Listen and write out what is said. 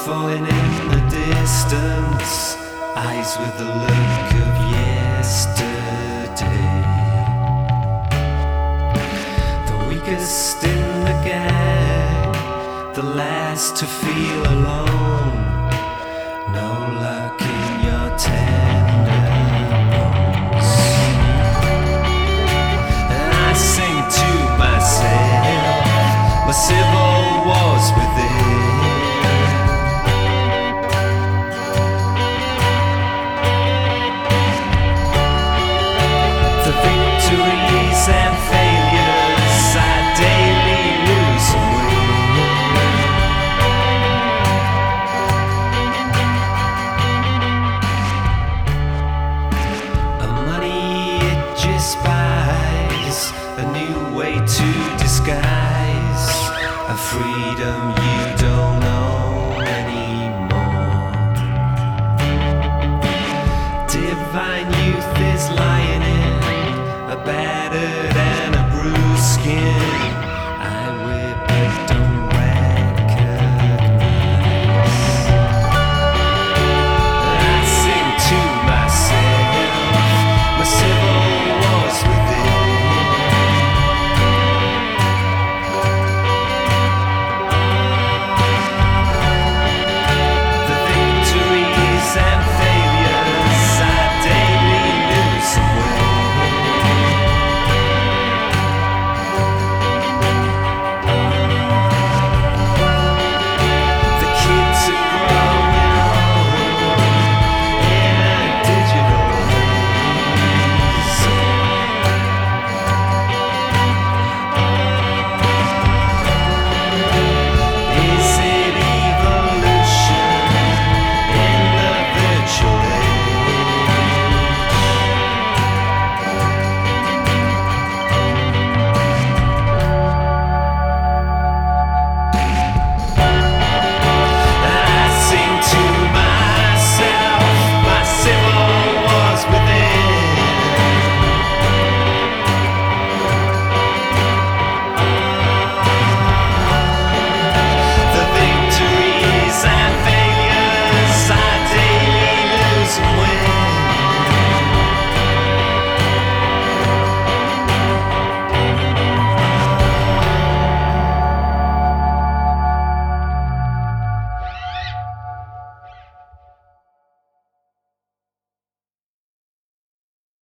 falling in the distance, eyes with the look of yesterday. The weakest in the gang, the last to feel alone. No luck in your tender bones. And I sing to myself, my civil wars within. The victories and failures I daily lose and win. A money it just buys a new way to disguise a freedom